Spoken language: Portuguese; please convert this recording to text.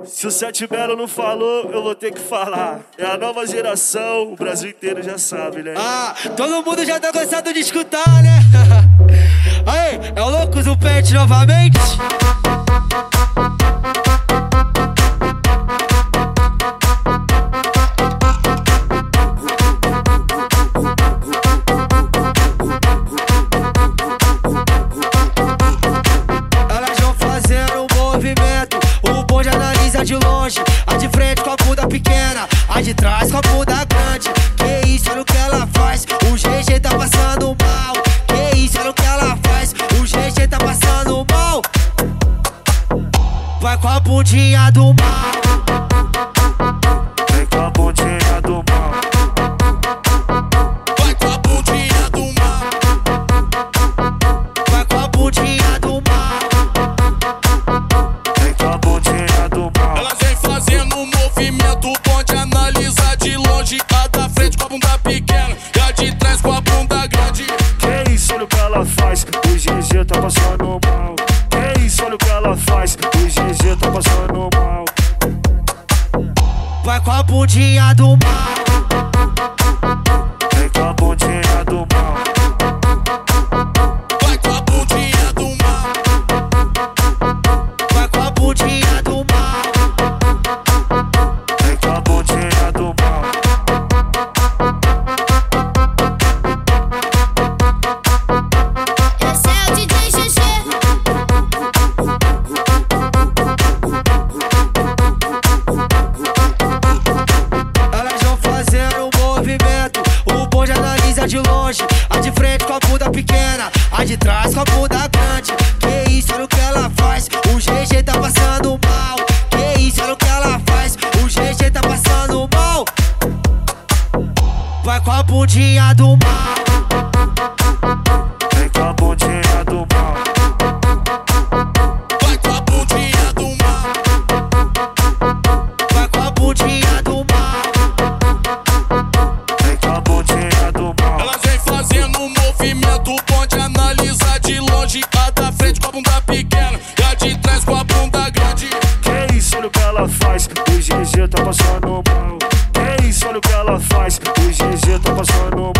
Se o Sete Belo não falou, eu vou ter que falar. É a nova geração, o Brasil inteiro já sabe, né? Ah, todo mundo já tá gostando de escutar, né? Aí, é o Loucos do Pet novamente. Elas vão fazendo um movimento, o bonde analisa de longe. A de frente com a bunda pequena, a de trás com a bunda grande. Que isso, olha o que ela faz, o GG tá passando mal. Que isso, olha o que ela faz, o GG tá passando mal. Vai com a bundinha do mal. Vem com a bundinha do mal. Vai com a bundinha do mal. Vai com a bundinha do mal. Vem com a bundinha do mal. Elas vem fazendo um movimento, pode analisar de longe. A da frente com a bunda pequena e a de trás com a bunda grande. Que isso, olha o que ela faz, o GG tá passando mal. Que isso, olha o que ela faz, o GG tá passando mal. Vai com a bundinha do mal. Vem com a bundinha do mal. Vai com a bundinha do mal. Vai com a bundinha do mal. Vem com a bundinha do mal. Esse é o DJ GG. Elas vão fazendo um movimento, o bonde analisa de longe. A de frente com a bunda pequena, a de trás com a bunda grande. Que isso, olha o que ela faz, o GG tá passando mal. Que isso, olha o que ela faz, o GG tá passando mal. Vai com a bundinha do mal. Vem com a bundinha do mal. Vai com a bundinha do mal. Vai com a bundinha do mal. Vem com a bundinha do mal. Elas vem fazendo um movimento, pode analisar de longe. A da frente com a bunda pequena e a de trás com a bunda grande. Que isso, olha o que ela faz, o GG tá passando mal. Que isso, olha o que ela faz, o GG tá passando mal.